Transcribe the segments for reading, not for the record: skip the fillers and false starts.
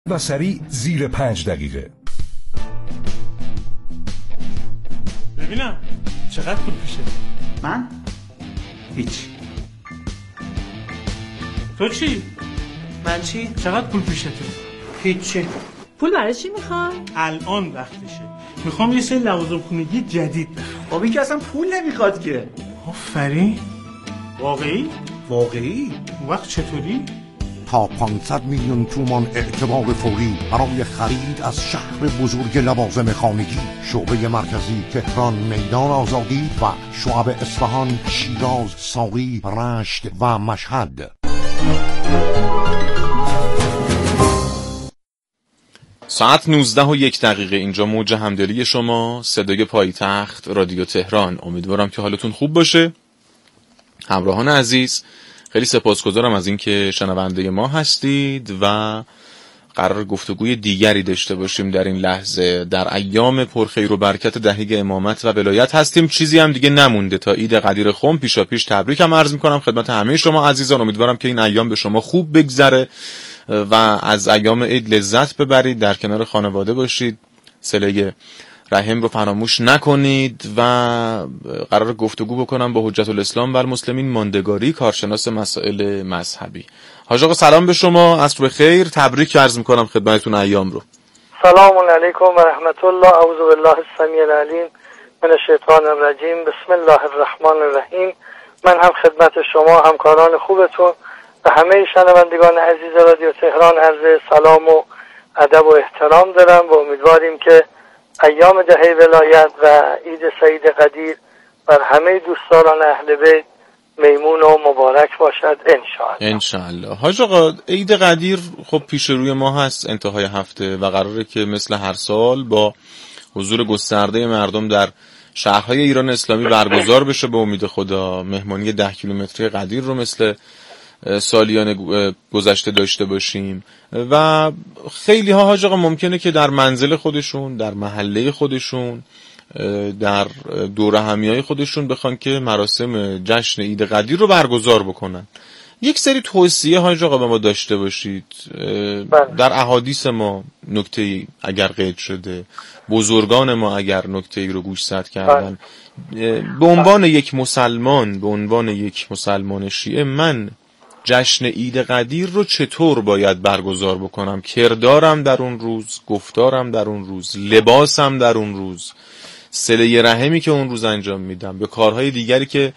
و سریع زیر 5 دقیقه. ببینم چقدر پول پیشه؟ من؟ هیچ. تو چی؟ من چی؟ چقدر پول پیشته؟ هیچی. پول برای چی میخوای؟ الان وقتشه. میخوام یه سری لوازم خونگی جدید بخرم. بابی که اصلا پول نمیخواد که. آفرین. واقعی؟ واقعی؟ وقت چطوری؟ تا 500 میلیون تومان اعتبار فوری برای خرید از شهر بزرگ لوازم خانگی. شعبه مرکزی تهران، میدان آزادی و شعب اصفهان، شیراز، ساقی، رشت و مشهد. ساعت 19:01 اینجا موج همدلی شما، صدای پایتخت رادیو تهران. امیدوارم که حالتون خوب باشه. همراهان عزیز، خیلی سپاسگزارم از اینکه شنونده ما هستید و قرار گفتگوی دیگری داشته باشیم در این لحظه. در ایام پرخیر و برکت دهه امامت و ولایت هستیم. چیزی هم دیگه نمونده تا عید قدیر خم. پیشاپیش تبریکم عرض میکنم خدمت همه شما عزیزان. امیدوارم که این ایام به شما خوب بگذره و از ایام عید لذت ببرید، در کنار خانواده باشید، صله رحم رو فراموش نکنید. و قرار گفتگو بکنم با حجت الاسلام و المسلمین ماندگاری، کارشناس مسائل مذهبی. حاج آقا سلام به شما، عصر بخیر، تبریک عرض میکنم خدمتتون ایام رو. سلام علیکم و رحمت الله. اعوذ بالله السمیع العلیم من الشیطان الرجیم. بسم الله الرحمن الرحیم. من هم خدمت شما همکاران خوبتون و همه شنوندگان عزیز رادیو تهران عرض سلام و ادب و احترام دارم و امیدواریم که ایام دهه ولایت و عید سعید قدیر بر همه دوستداران اهل بیت میمون و مبارک باشد انشاءالله. حاج آقا عید قدیر خب پیش روی ما هست انتهای هفته و قراره که مثل هر سال با حضور گسترده مردم در شهرهای ایران اسلامی برگزار بشه. به امید خدا مهمانی 10 کیلومتری قدیر رو مثل سالیان گذشته داشته باشیم و خیلی ها حاج آقا ممکنه که در منزل خودشون، در محله خودشون، در دوره همیای خودشون بخوان که مراسم جشن عید قدیر رو برگزار بکنن. یک سری توصیه حاج آقا به ما داشته باشید. در احادیث ما نکته‌ای اگر قید شده، بزرگان ما اگر نکته‌ای رو گوشزد کردن، به عنوان یک مسلمان، به عنوان یک مسلمان شیعه، من جشن عید قدیر رو چطور باید برگزار بکنم؟ کردارم در اون روز، گفتارم در اون روز، لباسم در اون روز، صله رحمی که اون روز انجام میدم، به کارهای دیگری که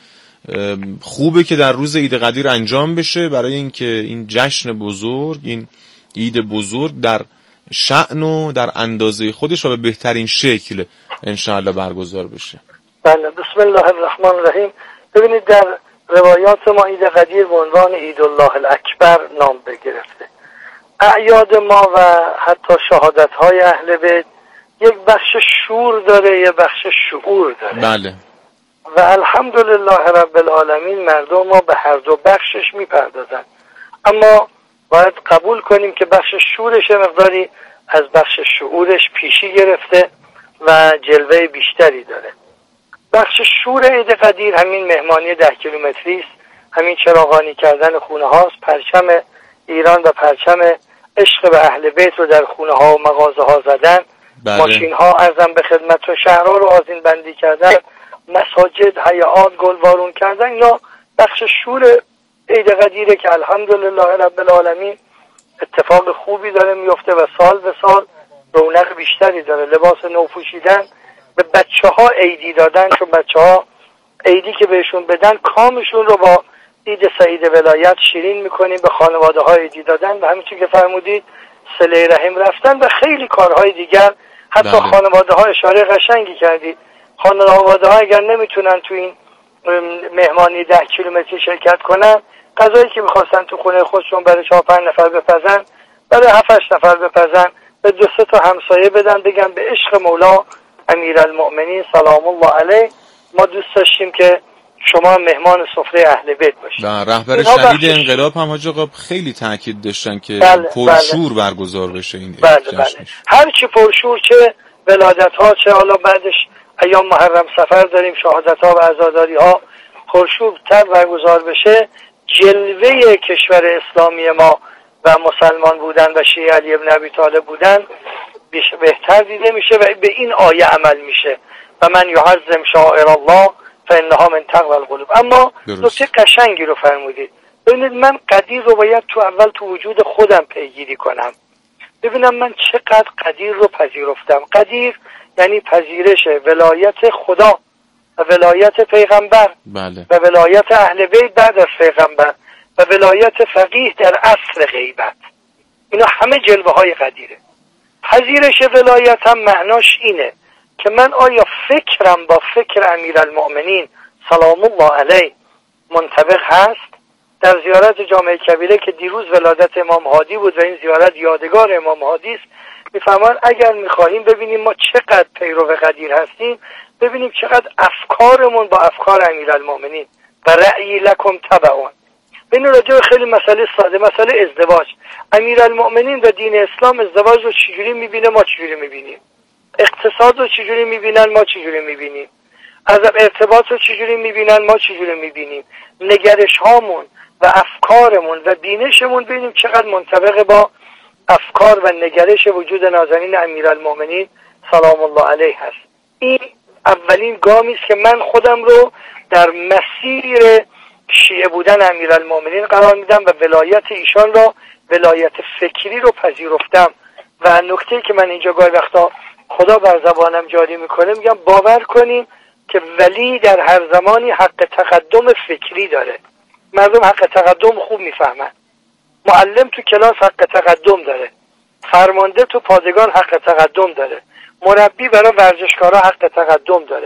خوبه که در روز عید قدیر انجام بشه برای اینکه این جشن بزرگ، این عید بزرگ در شأن و در اندازه خودش و به بهترین شکل انشاءالله برگزار بشه. بله، بسم الله الرحمن الرحیم. ببینید در روایات ما عید قدیر به عنوان عید الله الاکبر نام بگرفته. اعیاد ما و حتی شهادت‌های اهل بیت یک بخش شور داره، یک بخش شعور داره. بله. و الحمدلله رب العالمین مردم ما به هر دو بخشش میپردازن، اما باید قبول کنیم که بخش شورش مقداری از بخش شعورش پیشی گرفته و جلوه بیشتری داره. بخش شور عید قدیر همین مهمانی 10 کیلومتری است، همین چراغانی کردن خونه هاست، پرچم ایران و پرچم عشق به اهل بیت رو در خونه ها و مغازه ها زدن. بله. ماشین ها ارزم به خدمت و شهرها رو آذین بندی کردن، مساجد حیات گلوارون کردن. اینا بخش شور عید قدیره که الحمدلله رب العالمین اتفاق خوبی داره میفته و سال به سال رونق بیشتری داره. لباس نو پوشیدن، به بچه ها عیدی دادن، چون بچه ها عیدی که بهشون بدن کامشون رو با عید سعید ولایت شیرین میکنیم. به خانواده ها عیدی دادن و همینطور که فرمودید صله رحم رفتن و خیلی کارهای دیگر. حتی بله. خانواده ها اشاره قشنگی کردید. خانواده ها اگر نمیتونن تو این مهمانی 10 کیلومتری شرکت کنن، غذایی که میخواستن تو خونه خودشون برای 4-5 نفر بپزن، برای 7-8 نفر بپزن، به 2-3 تا همسایه بدن، بگن به عشق مولا امیرالمؤمنین سلام الله علیه ما دوست داشتیم که شما مهمان سفره اهل بیت باشید. و رهبر شهید انقلاب هم حاج آقا خیلی تاکید داشتن که پرشور برگزار بشه این جشن. بله. هر چی پرشور، چه ولادت ها، چه حالا بعدش ایام محرم سفر داریم، شهادت ها و عزاداری ها، پرشور تر برگزار بشه. جلوه کشور اسلامی ما و مسلمان بودن و شیعه علی ابن ابی طالب بودن بهتر دیده میشه و به این آیه عمل میشه و من یعظم شعائر الله فانها من تقوی القلوب. اما نکته قشنگی رو فرمودید. ببینید من قدیر رو باید تو اول تو وجود خودم پیگیری کنم، ببینم من چقدر قدیر رو پذیرفتم. قدیر یعنی پذیرش ولایت خدا و ولایت پیغمبر بله. و ولایت اهل بیت بعد از پیغمبر و ولایت فقیه در عصر غیبت. اینا همه جلوه های قدیره. پذیرش ولایت هم معناش اینه که من آیا فکرم با فکر امیرالمؤمنین سلام الله علیه منطبق هست؟ در زیارت جامع کبیره که دیروز ولادت امام هادی بود و این زیارت یادگار امام هادی است، میفهمان اگر میخواهیم ببینیم ما چقدر پیرو قدیر هستیم، ببینیم چقدر افکارمون با افکار امیرالمؤمنین و رأی لکم تبعون. ببین راجع خیلی مسئله ساده، مسئله ازدواج. امیرالمؤمنین و دین اسلام ازدواج رو چجوری میبینه، ما چجوری میبینیم؟ اقتصاد رو چجوری میبینن، ما چجوری میبینیم؟ از ارتباط رو چجوری میبینن، ما چجوری میبینیم؟ نگرش هامون و افکارمون و بینشمون ببینیم چقدر منطبق با افکار و نگرش وجود نازنین امیرالمؤمنین سلام الله علیه هست. این اولین گامی است که من خودم رو در مسیر شیعه بودن امیرالمؤمنین قرار میدم و ولایت ایشان را، ولایت فکری رو پذیرفتم. و نکته‌ای که من اینجا گاهی وقتا خدا بر زبانم جاری میکنه، میگم باور کنیم که ولی در هر زمانی حق تقدم فکری داره. مردم حق تقدم خوب میفهمن. معلم تو کلاس حق تقدم داره، فرمانده تو پادگان حق تقدم داره، مربی برای ورزشکارا حق تقدم داره،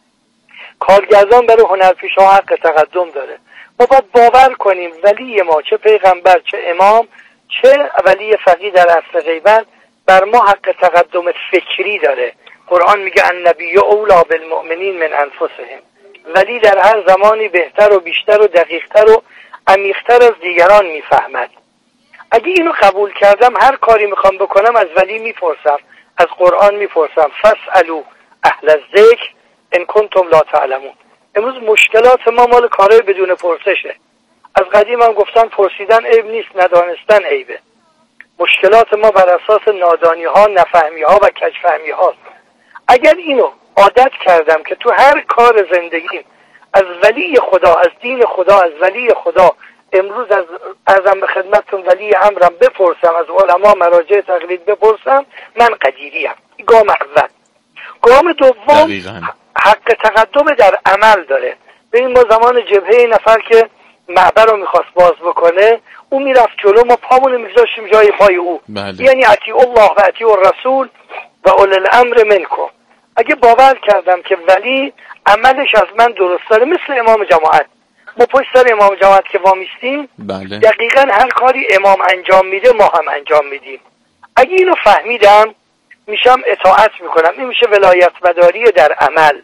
کارگردان برای هنرپیشه‌ها حق تقدم داره. ما باید باور کنیم ولی ما، چه پیغمبر چه امام چه ولی فقیه در عصر غیبت، بر ما حق تقدم فکری داره. قرآن میگه النبی اولی بالمؤمنین من انفسهم. ولی در هر زمانی بهتر و بیشتر و دقیقتر و عمیقتر از دیگران میفهمد. اگه اینو قبول کردم، هر کاری میخوام بکنم از ولی میپرسم، از قرآن میپرسم فاسألوا اهل الذکر ان کنتم لا تعلمون. امروز مشکلات ما مال کارهای بدون پرسشه. از قدیم هم گفتن پرسیدن عیب نیست، ندانستن عیبه. مشکلات ما بر اساس نادانی ها، نفهمی ها و کجفهمی هاست. اگر اینو عادت کردم که تو هر کار زندگیم از ولی خدا، از دین خدا، از ولی خدا، امروز از ارزم به خدمتتون ولی امرم بپرسم، از علما مراجع تقلید بپرسم، من قدیریم. گام اول. گام دوم حق تقدم در عمل داره. ببین ما زمان جبهه نفر که معبر رو میخواست باز بکنه، اون میرفت جلو، ما پامونو میذاشتیم جای پای او. یعنی اطیع الله و اطیع الرسول و اولي الامر منکم. اگه باور کردم که ولی عملش از من درست داره، مثل امام جماعت، ما پشت سر امام جماعت که وامیستیم، دقیقا هر کاری امام انجام میده ما هم انجام میدیم. اگه اینو فهمیدم میشم اطاعت میکنم. این میشه ولایت مداری در عمل.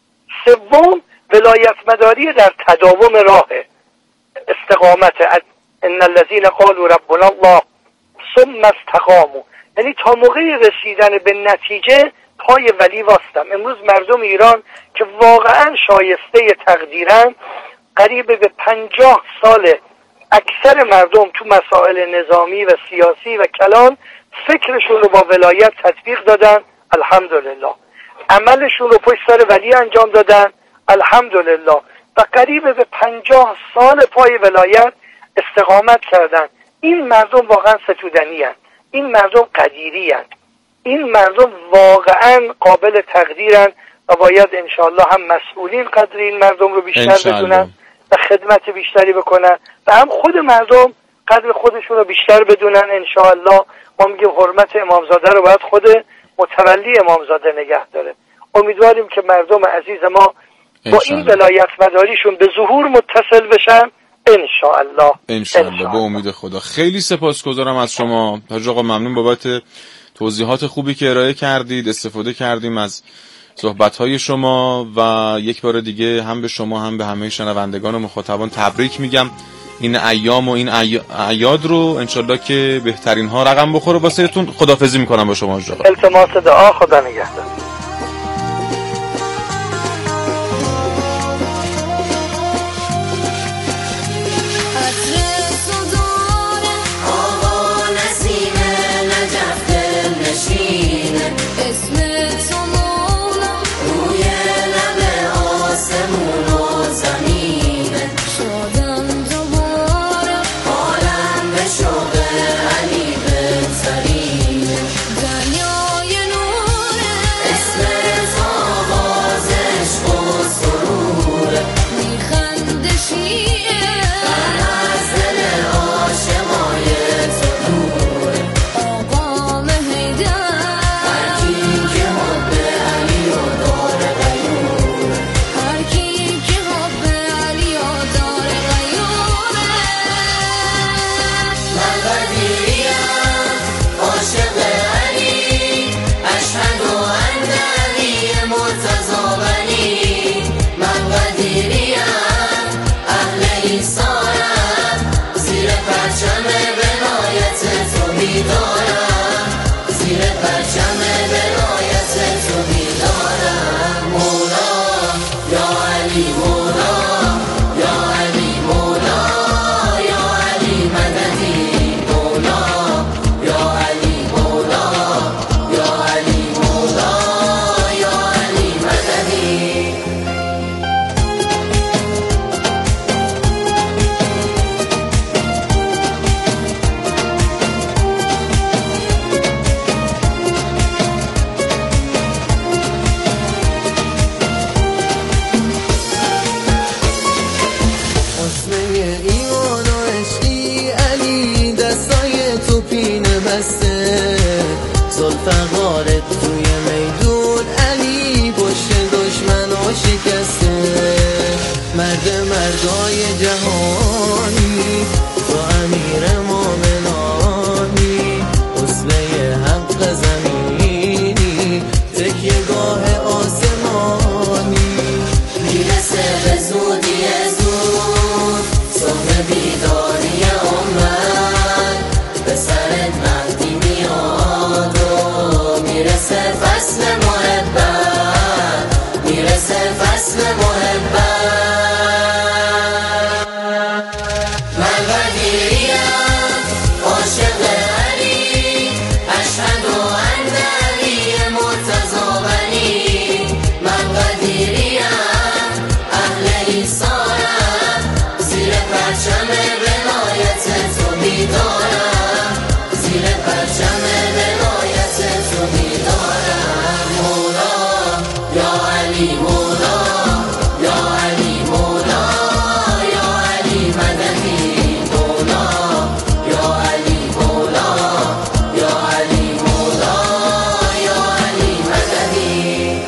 سوم ولایت مداری در تداوم راه استقامت. ان الذين قالوا ربنا الله ثم استقاموا، یعنی تا موقع رسیدن به نتیجه پای ولی واستم. امروز مردم ایران که واقعا شایسته تقدیرن، قریب به 50 سال اکثر مردم تو مسائل نظامی و سیاسی و کلان فکرشون رو با ولایت تطبیق دادن، الحمدلله. عملشون رو پشت سر ولی انجام دادن، الحمدلله. و قریب به 50 سال پای ولایت استقامت کردن. این مردم واقعا ستودنی هستند. این مردم قدیری هستند. این مردم واقعا قابل تقدیرن و باید انشاءالله هم مسئولین قدر این مردم رو بیشتر بدونن و خدمت بیشتری بکنن و هم خود مردم قدر خودشون رو بیشتر بدونن. انشاءالله ما میگیم حرمت امامزاده رو باید خود متولی امامزاده نگه داره. امیدواریم که مردم عزیز ما با این ولایت مداریشون به ظهور متصل بشن انشاءالله. به امید خدا. خیلی سپاسگزارم از شما حاج آقا، ممنون بابت توضیحات خوبی که ارائه کردید. استفاده کردیم از صحبت‌های شما و یک بار دیگه هم به شما هم به همه شنوندگان و مخاطبان تبریک میگم. این ایام و این اعیاد رو انشالله که بهترین ها رقم بخوره واسهتون. خداحافظی میکنم با شما حاج آقا. التماس دعا، خدا نگهدار. فقارت توی میدون، علی پشت دشمنو شکسته، مرد مردای جهانی تو امیر مومنانی، اصله حق زمینی تکیه گاه آسمانی، میرسه به زودی زود صبح بیداری امت، به سرت مهدی میاد و میرسه فصل محبت، میرسه فصل محبت. من قدیریم عاشق علی، اشهد ان علی مرتضی ولی، من قدیریم اهل ایثارم، زیر پرچم ولایت تو بیدارم، زیر پرچم ولایت تو بیدارم. مولا یا علی، مولا یا علی، مولا یا علی مددی، مولا یا علی، مولا یا علی، مولا یا علی مددی.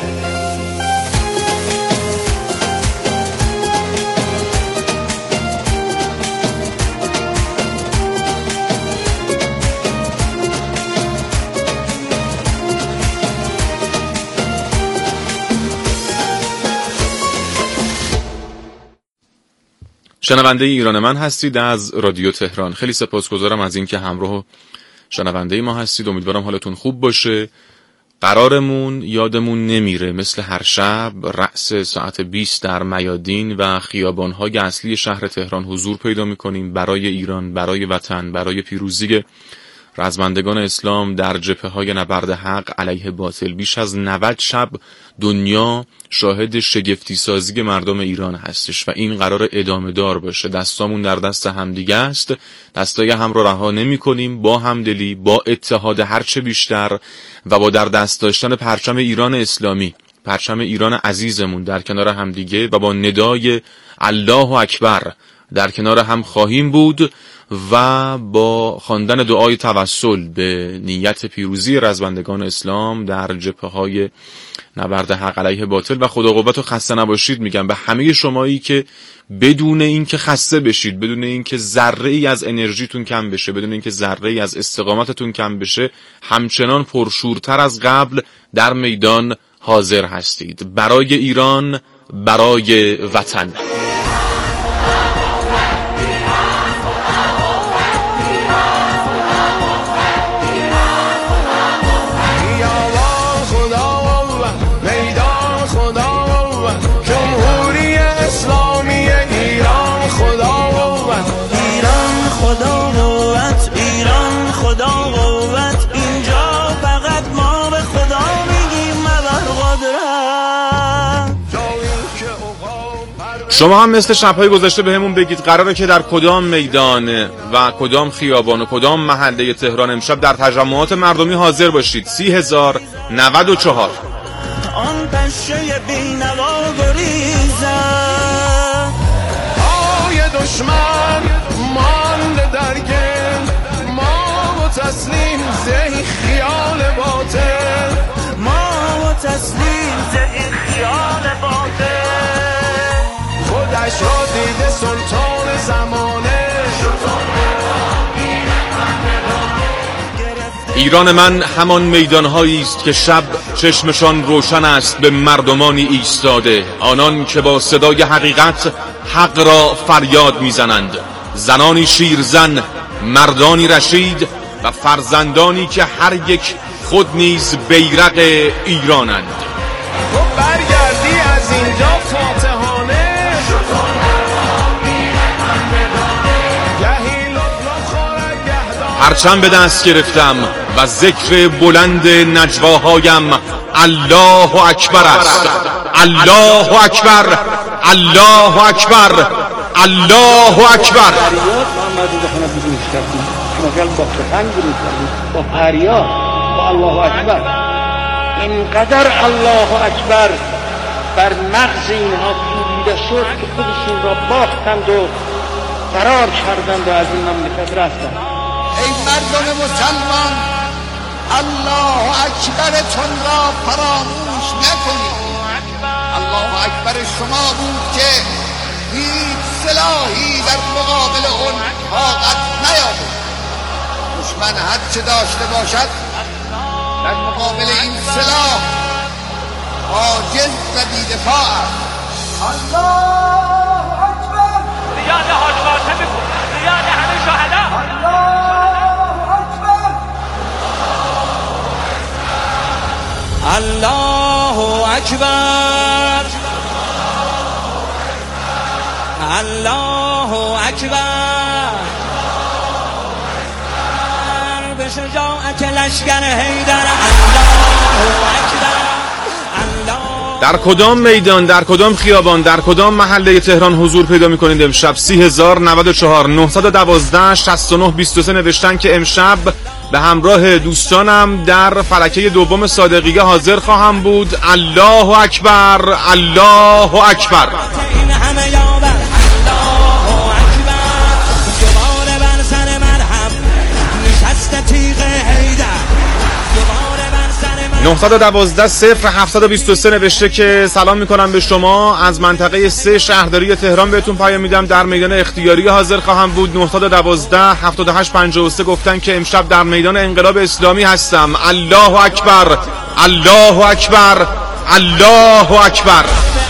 شنونده ایران من هستید از رادیو تهران. خیلی سپاسگزارم از اینکه همراه و شنونده ما هستید. امیدوارم حالتون خوب باشه. قرارمون یادمون نمیره مثل هر شب رأس ساعت 20 در میادین و خیابان‌های اصلی شهر تهران حضور پیدا می‌کنیم برای ایران، برای وطن، برای پیروزی رزمندگان اسلام در جبهه‌های نبرد حق علیه باطل. بیش از 90 شب دنیا شاهد شگفتی سازی مردم ایران هستش و این قرار ادامه دار باشه. دستامون در دست همدیگه است، دستای هم رو رها نمی کنیم. با همدلی، با اتحاد هرچه بیشتر و با در دست داشتن پرچم ایران اسلامی، پرچم ایران عزیزمون در کنار همدیگه و با ندای الله اکبر در کنار هم خواهیم بود و با خواندن دعای توسل به نیت پیروزی رزمندگان اسلام در جبهه‌های نبرد حق علیه باطل. و خدا قوت و خسته نباشید میگم به همه شمایی که بدون اینکه خسته بشید، بدون اینکه ذره‌ای از انرژیتون کم بشه، بدون اینکه ذره‌ای از استقامتتون کم بشه، همچنان پرشورتر از قبل در میدان حاضر هستید برای ایران، برای وطن. شما هم مثل شب‌های گذشته بهمون بگید قراره که در کدام میدان و کدام خیابان و کدام محله تهران امشب در تجمعات مردمی حاضر باشید. 30,094. آن پشه بی‌نوا گریزد، آی دشمن مانده در گل، ما و تسلیم زهی خیال باطل، ما و تسلیم زهی خیال باطل. خودش را دیده سلطان زمانه، ایران من همان میدانهایی است که شب چشمشان روشن است به مردمانی ایستاده، آنان که با صدای حقیقت حق را فریاد میزنند، زنانی شیرزن، مردانی رشید و فرزندانی که هر یک خود نیز بیرق ایرانند. خب برگردی از اینجا فاتحانه، پرچم به دست گرفتم و ذکر بلند نجواهایم الله اکبر است. الله اکبر، الله اکبر، الله اکبر. با فریاد، با الله اکبر، اینقدر الله اکبر بر مغز اینها پیچیده شد که خودشون را باختند و فرار کردند و از این مملکت رفتند. ای مردم مسلمان، الله اکبرتون را فراموش نکنید. الله اکبر شما بود که هیچ سلاحی در مقابل اون طاقت نیاورد. دشمن هر چه داشته باشد در مقابل این سلاح عاجز و بی‌دفاع است. الله اکبر. ریاض حاج قاسم بود، ریاض همه شهدا. الله اکبر. الله اکبر. به شجاعت لشکر حیدر. الله اکبر. در کدام میدان، در کدام خیابان، در کدام محله تهران حضور پیدا می‌کنید امشب؟ 30094 912 69 23 نوشتن که امشب به همراه دوستانم در فلکه دوم صادقیه حاضر خواهم بود. الله اکبر، الله اکبر. این همه یاور. الله اکبر. دوباره بر سر مرهم نشست تیغ حیدر. 912 0723 نوشته که سلام میکنم به شما، از منطقه 3 شهرداری تهران بهتون پیام میدم، در میدان اختیاری حاضر خواهم بود. 912 7853 گفتن که امشب در میدان انقلاب اسلامی هستم. الله اکبر، الله اکبر، الله اکبر.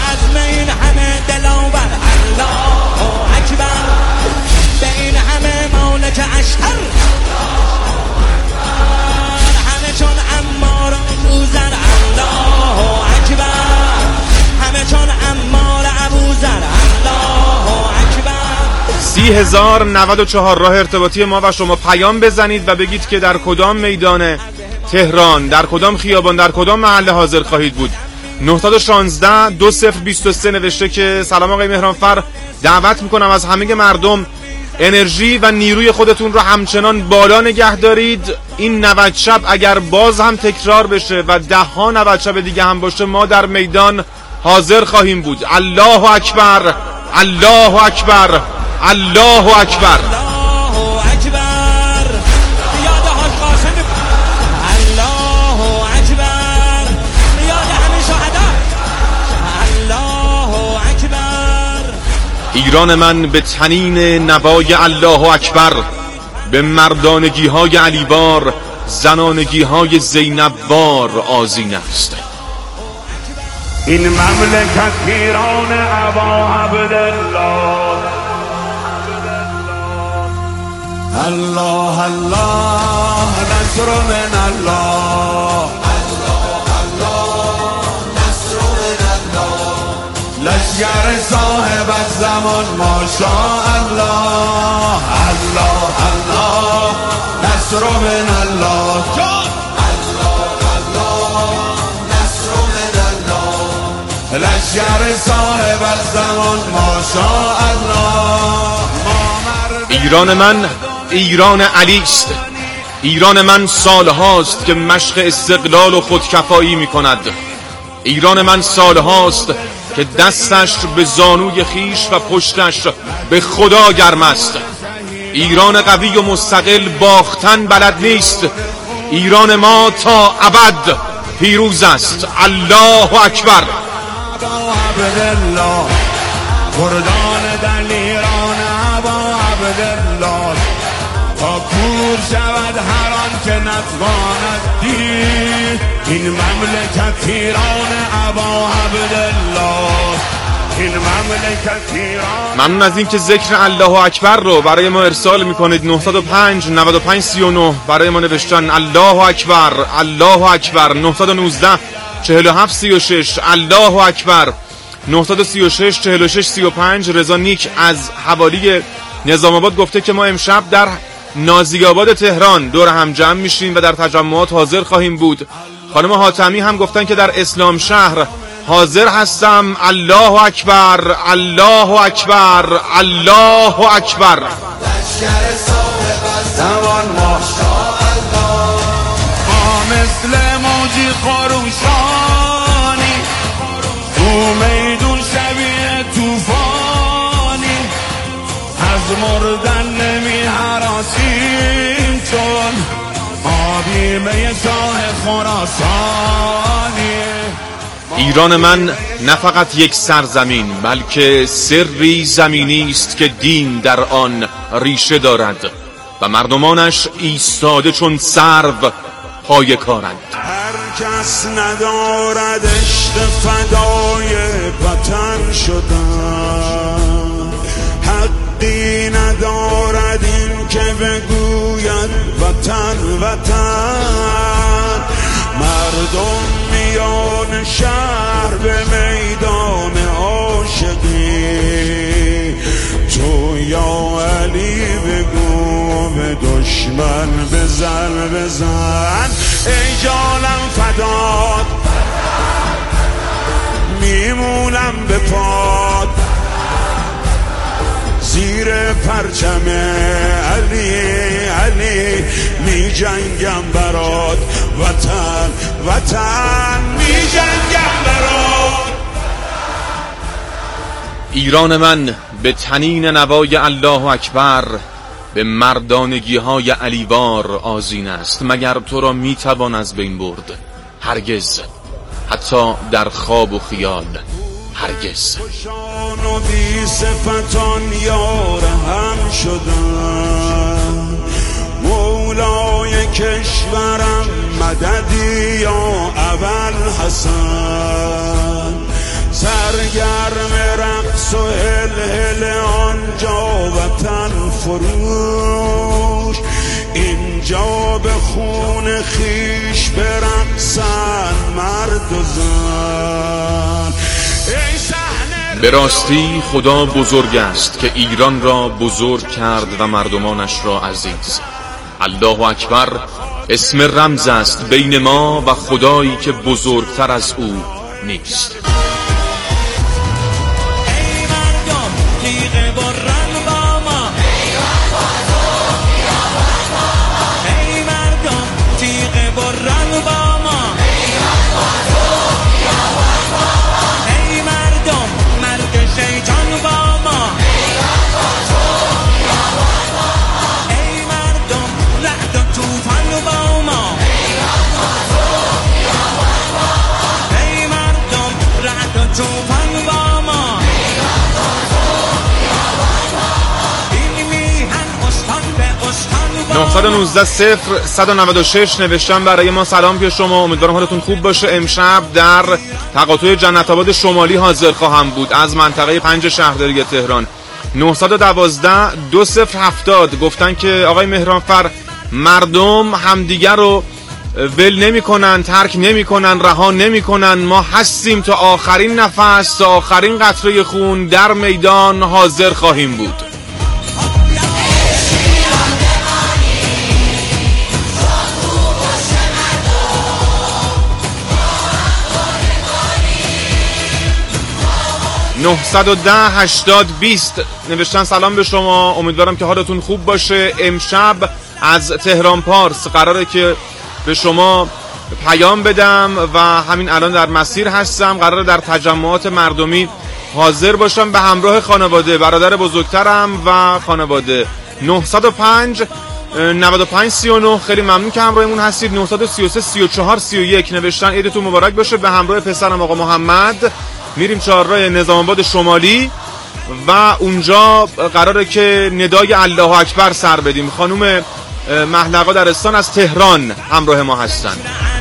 چون عمار ابوذر. الله اکبر. همه چون عمار ابوذر. الله اکبر. 30094 راه ارتباطی ما و شما. پیام بزنید و بگید که در کدام میدان تهران، در کدام خیابان، در کدام محله حاضر خواهید بود. 916 2023 نوشته که سلام آقای مهرانفر، دعوت میکنم از همه مردم انرژی و نیروی خودتون رو همچنان بالا نگه دارید. این 90 شب اگر باز هم تکرار بشه و 10 ها 90 شب دیگه هم باشه، ما در میدان حاضر خواهیم بود. الله اکبر، الله اکبر، الله اکبر. ایران من به تنین نوای الله اکبر، به مردانگی های علیوار، زنانگی های زینبوار آذین است. این مملکت ایران ابا عبدالله. الله الله نصر من الله. لشکر صاحب الزمان ماشاءالله. الله الله نصر من الله. الله الله نصر من الله. لشکر صاحب الزمان ماشاءالله. ایران من ایران علی است. ایران من سالهاست که مشق استقلال و خودکفایی می کند. ایران من سالهاست که دستش به زانوی خیش و پشتش به خدا گرم است. ایران قوی و مستقل باختن بلد نیست. ایران ما تا ابد پیروز است. الله اکبر. کردان در ایران ابا عبدالله. تا کور شود هر آن که نتواند دید. این مملکت ایران ابا عبدالله. این مملکت ایران. ممنون از این که ذکر الله اکبر رو برای ما ارسال میکنید. 905 95 39 برای ما نوشتن الله اکبر، الله اکبر. 919 47 36 الله اکبر. 936 46 35 رضا نیک از حوالی نظام آباد گفته که ما امشب در نازی آباد تهران دور هم جمع میشیم و در تجمعات حاضر خواهیم بود. خانم حاتمی هم گفتن که در اسلام شهر حاضر هستم. الله اکبر، الله اکبر، الله اکبر. لشکر صاحب الزمان ماشاءالله. ما مثل موجی خروشانی تو میدون شبیه توفانی. از مردن نمی حراسیم چون آبیمه صاحب خراسانی. ایران من نه فقط یک سرزمین بلکه سری زمینی است که دین در آن ریشه دارد و مردمانش ایستاده چون سرو پای کارند. هر کس ندارد عشق فدای وطن شدن، حقی ندارد این که بگوید وطن وطن. مردم میان شهر به میدان عاشقی، تو یا علی بگو به دشمن بزن. ای جانم فدات میمونم به پاد، زیر پرچم علی می جنگم برات وطن می جنگم برات. ایران من به طنین نوای الله اکبر، به مردانگی های علیوار آذین است. مگر تو را می توان از بین برد؟ هرگز، حتی در خواب و خیال هرگز. خوشان و بی صفتان یار هم شدن، مولای کشورم مددی یا اول حسن. سرگرم رقص و هل آنجا وطن فروش، اینجا به خون خیش برقصن مرد و زن. به راستی خدا بزرگ است که ایران را بزرگ کرد و مردمانش را عزیز. الله اکبر اسم رمز است بین ما و خدایی که بزرگتر از او نیست. (919) نوشتم برای ما سلام پیش شما، امیدوارم حالتون خوب باشه. امشب در تقاطع جنت آباد شمالی حاضر خواهم بود از منطقه 5 شهرداری تهران. 912 2070 گفتن که آقای مهرانفر مردم همدیگر رو ول نمی کنن، ترک نمی کنن، رها نمی کنن. ما هستیم تا آخرین نفس، تا آخرین قطره خون در میدان حاضر خواهیم بود. (910) نوشتن سلام به شما، امیدوارم که حالتون خوب باشه. امشب از تهران پارس قراره که به شما پیام بدم و همین الان در مسیر هستم. قراره در تجمعات مردمی حاضر باشم به همراه خانواده، برادر بزرگترم و خانواده. 905 95 39 خیلی ممنون که همراهمون هستید. 933 34 31 نوشتن عیدتون مبارک باشه، به همراه پسرم آقا محمد میریم چهارراه نظام آباد شمالی و اونجا قراره که ندای الله اکبر سر بدیم. خانم محلقا درستان از تهران همراه ما هستن.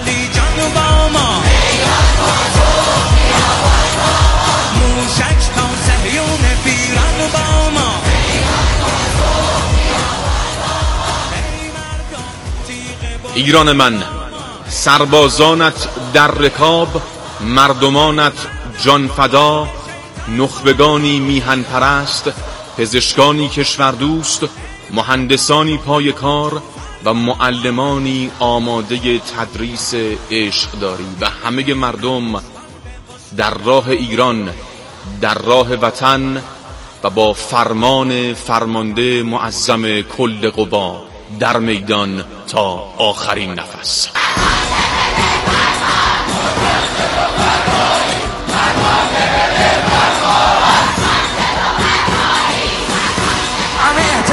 ایران من، سربازانت در رکاب، مردمانت جان فدا، نخبگانی میهن پرست، پزشکانی کشور دوست، مهندسانی پای کار و معلمانی آماده تدریس عشق داری و همه مردم در راه ایران، در راه وطن و با فرمان فرمانده معظم کل قوا در میدان تا آخرین نفس.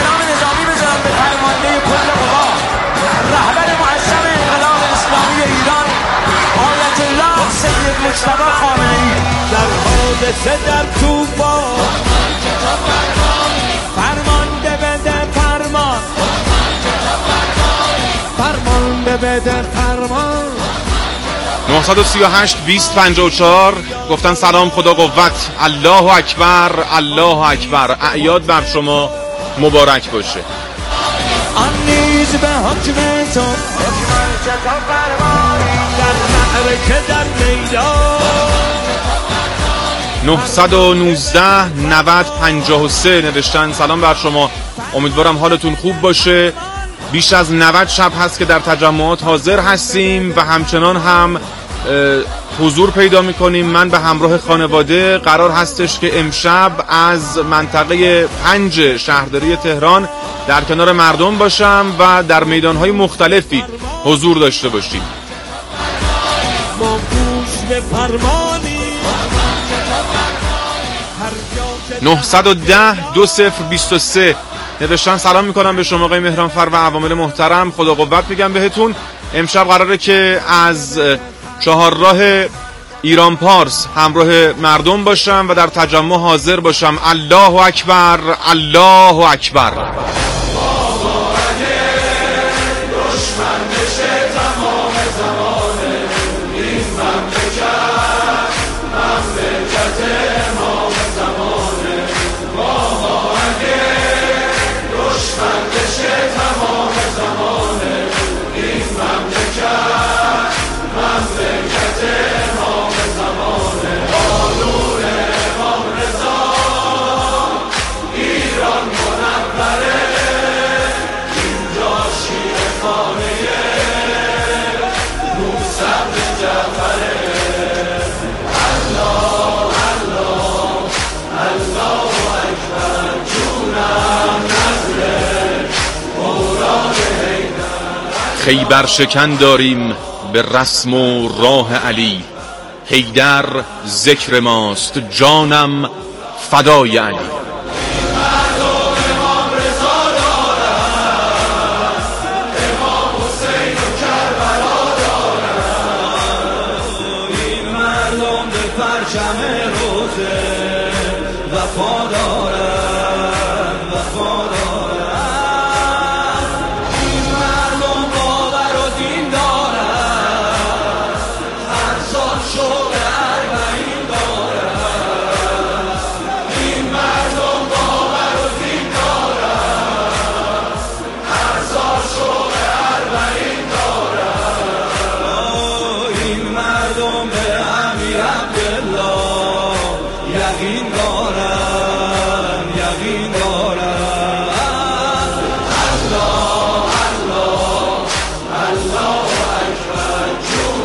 رهبر معظم انقلاب اسلامی ایران حادثه در توفان فرمان بده فرمان فرمان بده فرمان 938 2054 گفتن سلام خدا قوت الله اکبر الله اکبر اعیاد بر شما مبارک باشه آن نیز به حکم تو حکمان که تا فرمانی در معرکه در میدان 919 90 53 نوشتن سلام بر شما امیدوارم حالتون خوب باشه بیش از 90 شب هست که در تجمعات حاضر هستیم و همچنان هم حضور پیدا میکنیم. من به همراه خانواده قرار هستش که امشب از منطقه 5 شهرداری تهران در کنار مردم باشم و در میدانهای مختلفی حضور داشته باشیم. 910 2023 نوشتن سلام میکنم به شما آقای مهرانفر و عوامل محترم خدا قوت میگم بهتون. امشب قراره که از چهارراه ایران پارس همراه مردم باشم و در تجمع حاضر باشم. الله اکبر الله اکبر. خیبر شکن داریم به رسم و راه علی حیدر ذکر ماست جانم فدای علی. این مردم به پرچم